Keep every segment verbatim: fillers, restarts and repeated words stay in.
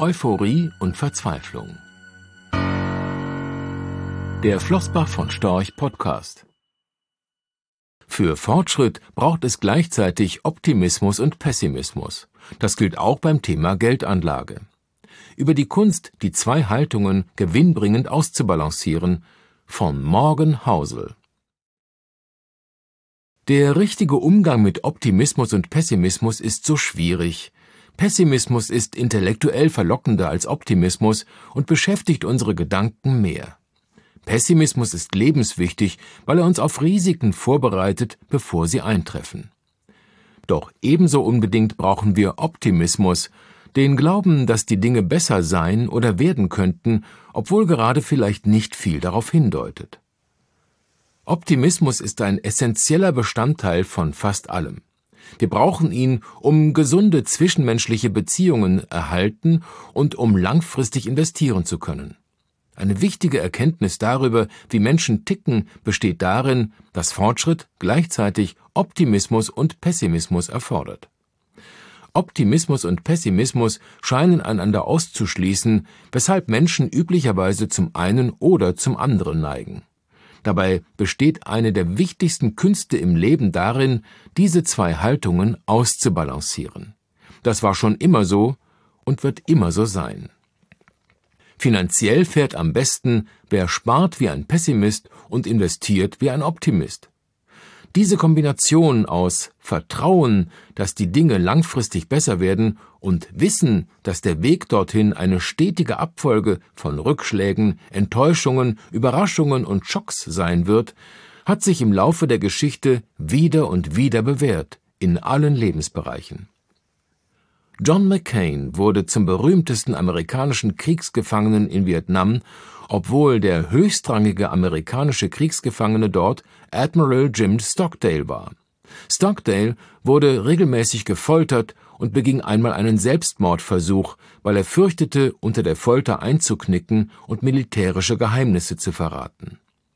Euphorie und Verzweiflung. Der Flossbach von Storch Podcast. Für Fortschritt braucht es gleichzeitig Optimismus und Pessimismus. Das gilt auch beim Thema Geldanlage. Über die Kunst, die zwei Haltungen gewinnbringend auszubalancieren, von Morgan Housel. Der richtige Umgang mit Optimismus und Pessimismus ist so schwierig. Pessimismus ist intellektuell verlockender als Optimismus und beschäftigt unsere Gedanken mehr. Pessimismus ist lebenswichtig, weil er uns auf Risiken vorbereitet, bevor sie eintreffen. Doch ebenso unbedingt brauchen wir Optimismus, den Glauben, dass die Dinge besser sein oder werden könnten, obwohl gerade vielleicht nicht viel darauf hindeutet. Optimismus ist ein essentieller Bestandteil von fast allem. Wir brauchen ihn, um gesunde zwischenmenschliche Beziehungen erhalten und um langfristig investieren zu können. Eine wichtige Erkenntnis darüber, wie Menschen ticken, besteht darin, dass Fortschritt gleichzeitig Optimismus und Pessimismus erfordert. Optimismus und Pessimismus scheinen einander auszuschließen, weshalb Menschen üblicherweise zum einen oder zum anderen neigen. Dabei besteht eine der wichtigsten Künste im Leben darin, diese zwei Haltungen auszubalancieren. Das war schon immer so und wird immer so sein. Finanziell fährt am besten, wer spart wie ein Pessimist und investiert wie ein Optimist. Diese Kombination aus Vertrauen, dass die Dinge langfristig besser werden, und Wissen, dass der Weg dorthin eine stetige Abfolge von Rückschlägen, Enttäuschungen, Überraschungen und Schocks sein wird, hat sich im Laufe der Geschichte wieder und wieder bewährt, in allen Lebensbereichen. John McCain wurde zum berühmtesten amerikanischen Kriegsgefangenen in Vietnam, obwohl der höchstrangige amerikanische Kriegsgefangene dort Admiral Jim Stockdale war. Stockdale wurde regelmäßig gefoltert und beging einmal einen Selbstmordversuch, weil er fürchtete, unter der Folter einzuknicken und militärische Geheimnisse zu verraten.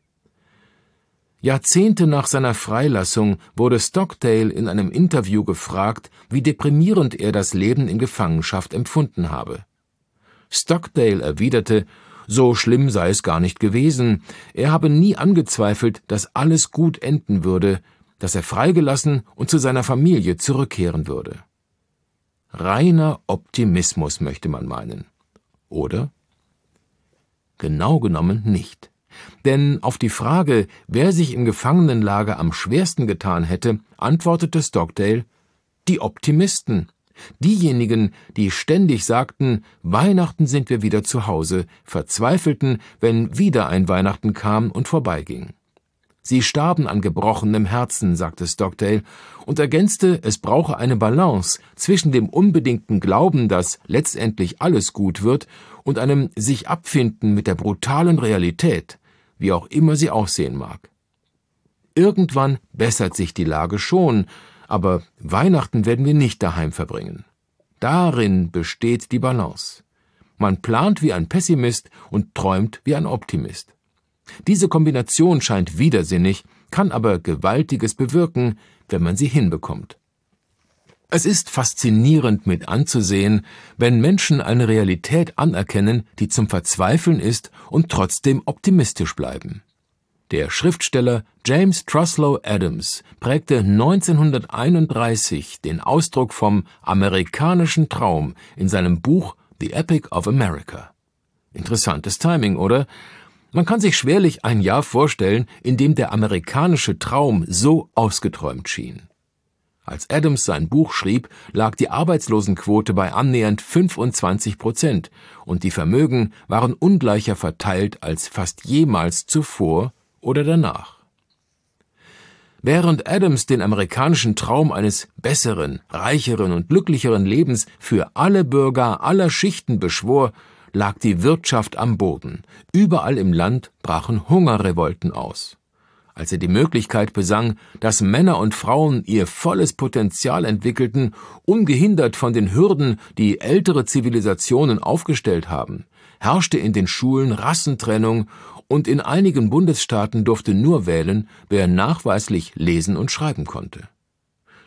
Jahrzehnte nach seiner Freilassung wurde Stockdale in einem Interview gefragt, wie deprimierend er das Leben in Gefangenschaft empfunden habe. Stockdale erwiderte, so schlimm sei es gar nicht gewesen, er habe nie angezweifelt, dass alles gut enden würde, dass er freigelassen und zu seiner Familie zurückkehren würde. Reiner Optimismus, möchte man meinen. Oder? Genau genommen nicht. Denn auf die Frage, wer sich im Gefangenenlager am schwersten getan hätte, antwortete Stockdale, die Optimisten. Diejenigen, die ständig sagten, Weihnachten sind wir wieder zu Hause, verzweifelten, wenn wieder ein Weihnachten kam und vorbeiging. Sie starben an gebrochenem Herzen, sagte Stockdale, und ergänzte, es brauche eine Balance zwischen dem unbedingten Glauben, dass letztendlich alles gut wird, und einem sich abfinden mit der brutalen Realität, wie auch immer sie aussehen mag. Irgendwann bessert sich die Lage schon, aber Weihnachten werden wir nicht daheim verbringen. Darin besteht die Balance. Man plant wie ein Pessimist und träumt wie ein Optimist. Diese Kombination scheint widersinnig, kann aber Gewaltiges bewirken, wenn man sie hinbekommt. Es ist faszinierend mit anzusehen, wenn Menschen eine Realität anerkennen, die zum Verzweifeln ist und trotzdem optimistisch bleiben. Der Schriftsteller James Truslow Adams prägte neunzehnhunderteinunddreißig den Ausdruck vom amerikanischen Traum in seinem Buch The Epic of America. Interessantes Timing, oder? Man kann sich schwerlich ein Jahr vorstellen, in dem der amerikanische Traum so ausgeträumt schien. Als Adams sein Buch schrieb, lag die Arbeitslosenquote bei annähernd fünfundzwanzig Prozent und die Vermögen waren ungleicher verteilt als fast jemals zuvor oder danach. Während Adams den amerikanischen Traum eines besseren, reicheren und glücklicheren Lebens für alle Bürger aller Schichten beschwor, lag die Wirtschaft am Boden. Überall im Land brachen Hungerrevolten aus. Als er die Möglichkeit besang, dass Männer und Frauen ihr volles Potenzial entwickelten, ungehindert von den Hürden, die ältere Zivilisationen aufgestellt haben, herrschte in den Schulen Rassentrennung und in einigen Bundesstaaten durfte nur wählen, wer nachweislich lesen und schreiben konnte.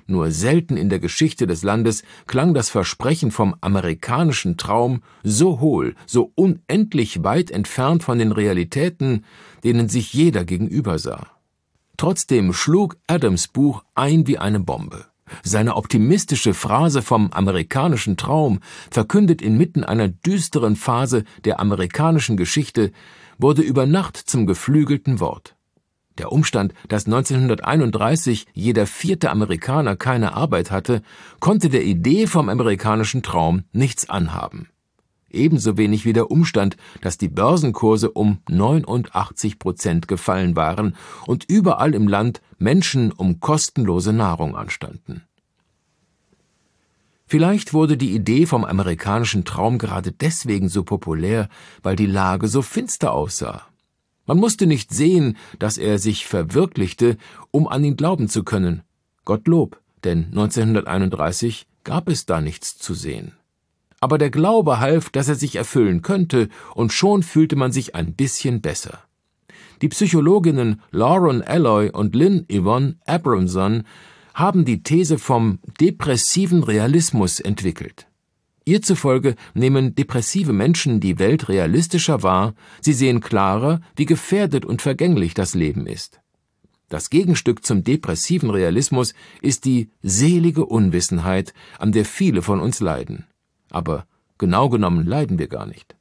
Nur selten in der Geschichte des Landes klang das Versprechen vom amerikanischen Traum so hohl, so unendlich weit entfernt von den Realitäten, denen sich jeder gegenübersah. Trotzdem schlug Adams Buch ein wie eine Bombe. Seine optimistische Phrase vom amerikanischen Traum, verkündet inmitten einer düsteren Phase der amerikanischen Geschichte, wurde über Nacht zum geflügelten Wort. Der Umstand, dass neunzehnhunderteinunddreißig jeder vierte Amerikaner keine Arbeit hatte, konnte der Idee vom amerikanischen Traum nichts anhaben. Ebenso wenig wie der Umstand, dass die Börsenkurse um neunundachtzig Prozent gefallen waren und überall im Land Menschen um kostenlose Nahrung anstanden. Vielleicht wurde die Idee vom amerikanischen Traum gerade deswegen so populär, weil die Lage so finster aussah. Man musste nicht sehen, dass er sich verwirklichte, um an ihn glauben zu können. Gottlob, denn neunzehnhunderteinunddreißig gab es da nichts zu sehen. Aber der Glaube half, dass er sich erfüllen könnte, und schon fühlte man sich ein bisschen besser. Die Psychologinnen Lauren Alloy und Lynn Yvonne Abramson haben die These vom depressiven Realismus entwickelt. Ihr zufolge nehmen depressive Menschen die Welt realistischer wahr, sie sehen klarer, wie gefährdet und vergänglich das Leben ist. Das Gegenstück zum depressiven Realismus ist die selige Unwissenheit, an der viele von uns leiden. Aber genau genommen leiden wir gar nicht.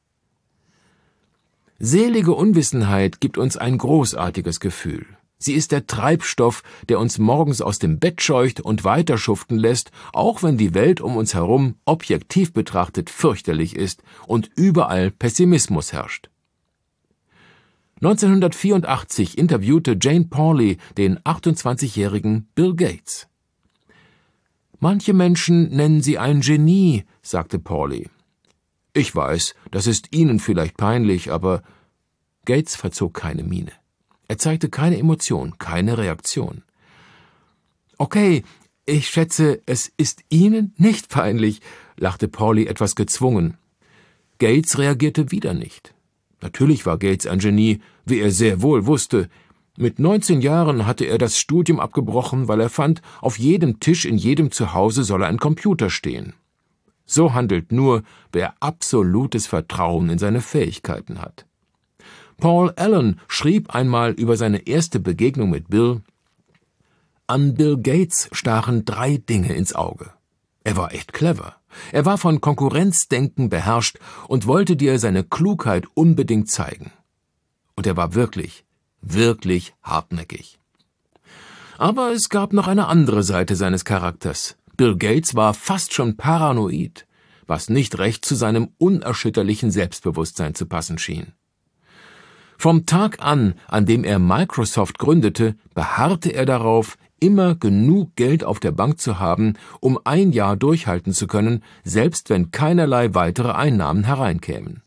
Selige Unwissenheit gibt uns ein großartiges Gefühl. Sie ist der Treibstoff, der uns morgens aus dem Bett scheucht und weiterschuften lässt, auch wenn die Welt um uns herum objektiv betrachtet fürchterlich ist und überall Pessimismus herrscht. neunzehnhundertvierundachtzig interviewte Jane Pauley den achtundzwanzigjährigen Bill Gates. »Manche Menschen nennen Sie ein Genie«, sagte Pauley. »Ich weiß, das ist Ihnen vielleicht peinlich, aber…« Gates verzog keine Miene. Er zeigte keine Emotion, keine Reaktion. »Okay, ich schätze, es ist Ihnen nicht peinlich«, lachte Pauley etwas gezwungen. Gates reagierte wieder nicht. Natürlich war Gates ein Genie, wie er sehr wohl wusste. Mit neunzehn Jahren hatte er das Studium abgebrochen, weil er fand, auf jedem Tisch in jedem Zuhause solle ein Computer stehen. So handelt nur, wer absolutes Vertrauen in seine Fähigkeiten hat. Paul Allen schrieb einmal über seine erste Begegnung mit Bill: An Bill Gates stachen drei Dinge ins Auge. Er war echt clever. Er war von Konkurrenzdenken beherrscht und wollte dir seine Klugheit unbedingt zeigen. Und er war wirklich, wirklich hartnäckig. Aber es gab noch eine andere Seite seines Charakters. Bill Gates war fast schon paranoid, was nicht recht zu seinem unerschütterlichen Selbstbewusstsein zu passen schien. Vom Tag an, an dem er Microsoft gründete, beharrte er darauf, immer genug Geld auf der Bank zu haben, um ein Jahr durchhalten zu können, selbst wenn keinerlei weitere Einnahmen hereinkämen.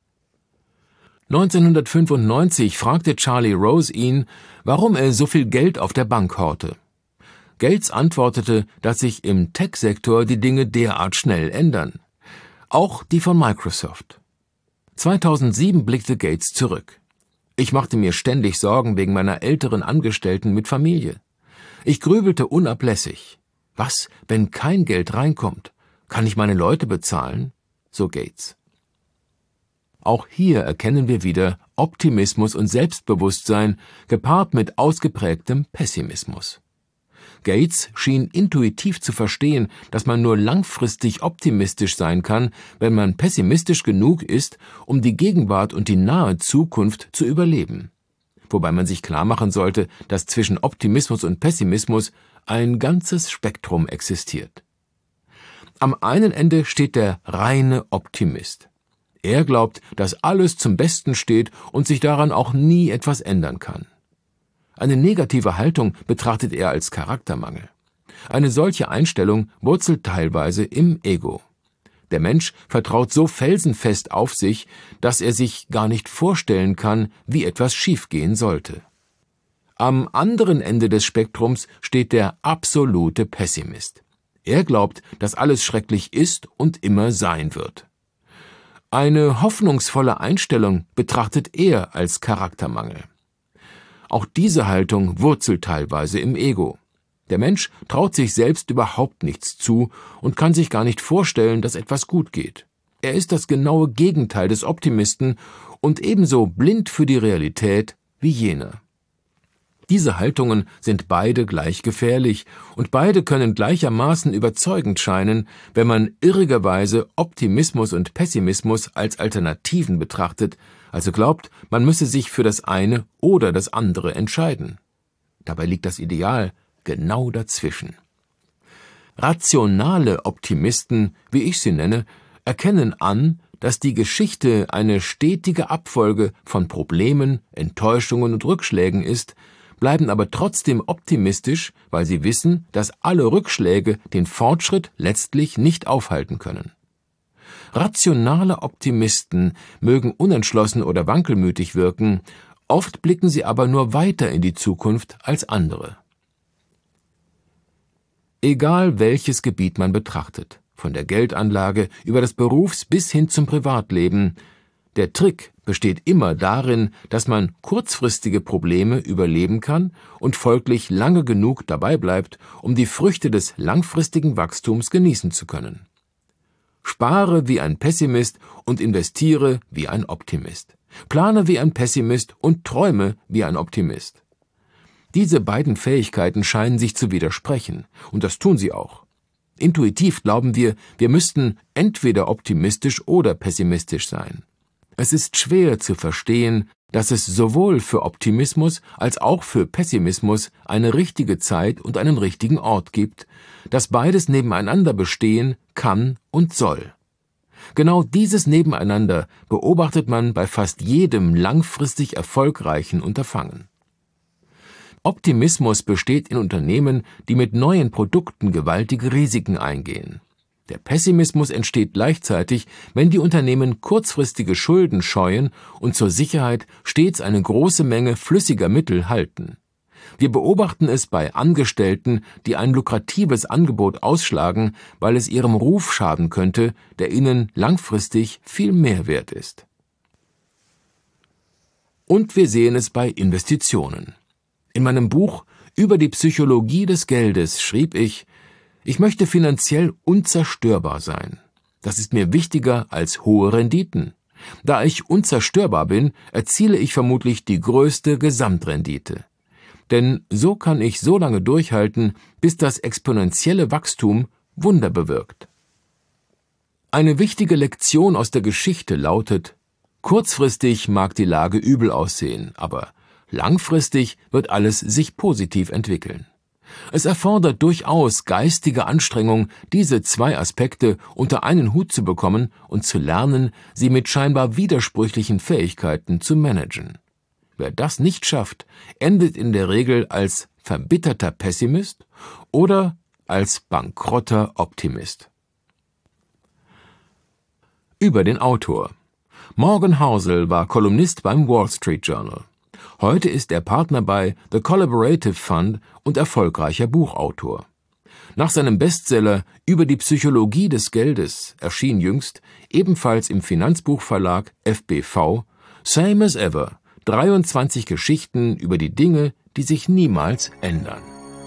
neunzehnhundertfünfundneunzig fragte Charlie Rose ihn, warum er so viel Geld auf der Bank horte. Gates antwortete, dass sich im Tech-Sektor die Dinge derart schnell ändern. Auch die von Microsoft. zweitausendsieben blickte Gates zurück. Ich machte mir ständig Sorgen wegen meiner älteren Angestellten mit Familie. Ich grübelte unablässig. Was, wenn kein Geld reinkommt? Kann ich meine Leute bezahlen? So Gates. Auch hier erkennen wir wieder Optimismus und Selbstbewusstsein, gepaart mit ausgeprägtem Pessimismus. Gates schien intuitiv zu verstehen, dass man nur langfristig optimistisch sein kann, wenn man pessimistisch genug ist, um die Gegenwart und die nahe Zukunft zu überleben. Wobei man sich klarmachen sollte, dass zwischen Optimismus und Pessimismus ein ganzes Spektrum existiert. Am einen Ende steht der reine Optimist. Er glaubt, dass alles zum Besten steht und sich daran auch nie etwas ändern kann. Eine negative Haltung betrachtet er als Charaktermangel. Eine solche Einstellung wurzelt teilweise im Ego. Der Mensch vertraut so felsenfest auf sich, dass er sich gar nicht vorstellen kann, wie etwas schiefgehen sollte. Am anderen Ende des Spektrums steht der absolute Pessimist. Er glaubt, dass alles schrecklich ist und immer sein wird. Eine hoffnungsvolle Einstellung betrachtet er als Charaktermangel. Auch diese Haltung wurzelt teilweise im Ego. Der Mensch traut sich selbst überhaupt nichts zu und kann sich gar nicht vorstellen, dass etwas gut geht. Er ist das genaue Gegenteil des Optimisten und ebenso blind für die Realität wie jener. Diese Haltungen sind beide gleich gefährlich und beide können gleichermaßen überzeugend scheinen, wenn man irrigerweise Optimismus und Pessimismus als Alternativen betrachtet, also glaubt, man müsse sich für das eine oder das andere entscheiden. Dabei liegt das Ideal genau dazwischen. Rationale Optimisten, wie ich sie nenne, erkennen an, dass die Geschichte eine stetige Abfolge von Problemen, Enttäuschungen und Rückschlägen ist, bleiben aber trotzdem optimistisch, weil sie wissen, dass alle Rückschläge den Fortschritt letztlich nicht aufhalten können. Rationale Optimisten mögen unentschlossen oder wankelmütig wirken, oft blicken sie aber nur weiter in die Zukunft als andere. Egal welches Gebiet man betrachtet, von der Geldanlage über das Berufs- bis hin zum Privatleben, der Trick besteht immer darin, dass man kurzfristige Probleme überleben kann und folglich lange genug dabei bleibt, um die Früchte des langfristigen Wachstums genießen zu können. Spare wie ein Pessimist und investiere wie ein Optimist. Plane wie ein Pessimist und träume wie ein Optimist. Diese beiden Fähigkeiten scheinen sich zu widersprechen, und das tun sie auch. Intuitiv glauben wir, wir müssten entweder optimistisch oder pessimistisch sein. Es ist schwer zu verstehen, dass es sowohl für Optimismus als auch für Pessimismus eine richtige Zeit und einen richtigen Ort gibt, dass beides nebeneinander bestehen kann und soll. Genau dieses Nebeneinander beobachtet man bei fast jedem langfristig erfolgreichen Unterfangen. Optimismus besteht in Unternehmen, die mit neuen Produkten gewaltige Risiken eingehen. Der Pessimismus entsteht gleichzeitig, wenn die Unternehmen kurzfristige Schulden scheuen und zur Sicherheit stets eine große Menge flüssiger Mittel halten. Wir beobachten es bei Angestellten, die ein lukratives Angebot ausschlagen, weil es ihrem Ruf schaden könnte, der ihnen langfristig viel mehr wert ist. Und wir sehen es bei Investitionen. In meinem Buch über die Psychologie des Geldes schrieb ich: Ich möchte finanziell unzerstörbar sein. Das ist mir wichtiger als hohe Renditen. Da ich unzerstörbar bin, erziele ich vermutlich die größte Gesamtrendite. Denn so kann ich so lange durchhalten, bis das exponentielle Wachstum Wunder bewirkt. Eine wichtige Lektion aus der Geschichte lautet: Kurzfristig mag die Lage übel aussehen, aber langfristig wird alles sich positiv entwickeln. Es erfordert durchaus geistige Anstrengung, diese zwei Aspekte unter einen Hut zu bekommen und zu lernen, sie mit scheinbar widersprüchlichen Fähigkeiten zu managen. Wer das nicht schafft, endet in der Regel als verbitterter Pessimist oder als bankrotter Optimist. Über den Autor. Morgan Housel war Kolumnist beim Wall Street Journal. Heute ist er Partner bei The Collaborative Fund und erfolgreicher Buchautor. Nach seinem Bestseller Über die Psychologie des Geldes erschien jüngst, ebenfalls im Finanzbuchverlag F B V, Same as Ever, dreiundzwanzig Geschichten über die Dinge, die sich niemals ändern.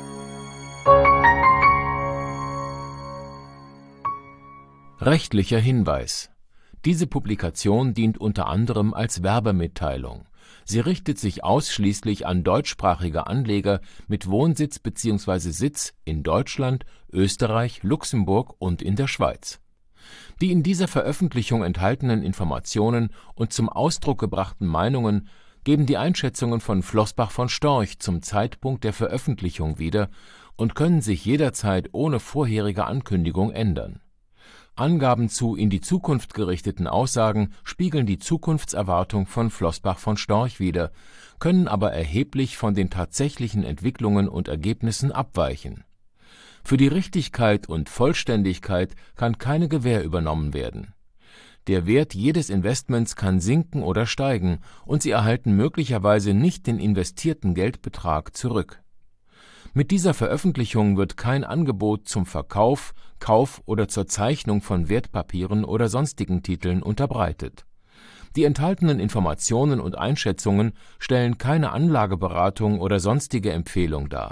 Rechtlicher Hinweis: Diese Publikation dient unter anderem als Werbemitteilung. Sie richtet sich ausschließlich an deutschsprachige Anleger mit Wohnsitz bzw. Sitz in Deutschland, Österreich, Luxemburg und in der Schweiz. Die in dieser Veröffentlichung enthaltenen Informationen und zum Ausdruck gebrachten Meinungen geben die Einschätzungen von Flossbach von Storch zum Zeitpunkt der Veröffentlichung wieder und können sich jederzeit ohne vorherige Ankündigung ändern. Angaben zu in die Zukunft gerichteten Aussagen spiegeln die Zukunftserwartung von Flossbach von Storch wider, können aber erheblich von den tatsächlichen Entwicklungen und Ergebnissen abweichen. Für die Richtigkeit und Vollständigkeit kann keine Gewähr übernommen werden. Der Wert jedes Investments kann sinken oder steigen, und Sie erhalten möglicherweise nicht den investierten Geldbetrag zurück. Mit dieser Veröffentlichung wird kein Angebot zum Verkauf, Kauf oder zur Zeichnung von Wertpapieren oder sonstigen Titeln unterbreitet. Die enthaltenen Informationen und Einschätzungen stellen keine Anlageberatung oder sonstige Empfehlung dar.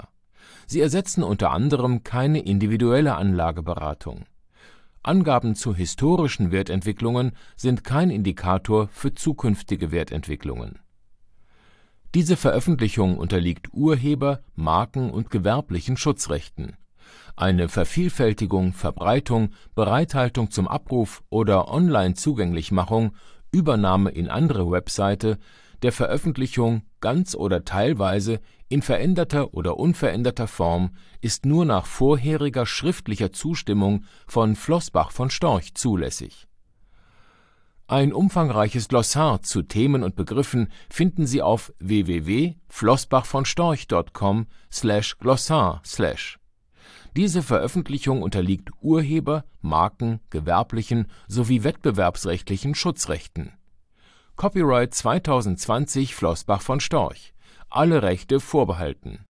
Sie ersetzen unter anderem keine individuelle Anlageberatung. Angaben zu historischen Wertentwicklungen sind kein Indikator für zukünftige Wertentwicklungen. Diese Veröffentlichung unterliegt Urheber-, Marken- und gewerblichen Schutzrechten. Eine Vervielfältigung, Verbreitung, Bereithaltung zum Abruf oder Online-Zugänglichmachung, Übernahme in andere Webseite, der Veröffentlichung ganz oder teilweise in veränderter oder unveränderter Form ist nur nach vorheriger schriftlicher Zustimmung von Floßbach von Storch zulässig. Ein umfangreiches Glossar zu Themen und Begriffen finden Sie auf w w w punkt floßbachvonstorch punkt com slash glossar slash. Diese Veröffentlichung unterliegt Urheber-, Marken-, gewerblichen sowie wettbewerbsrechtlichen Schutzrechten. Copyright zwanzig zwanzig Floßbach von Storch. Alle Rechte vorbehalten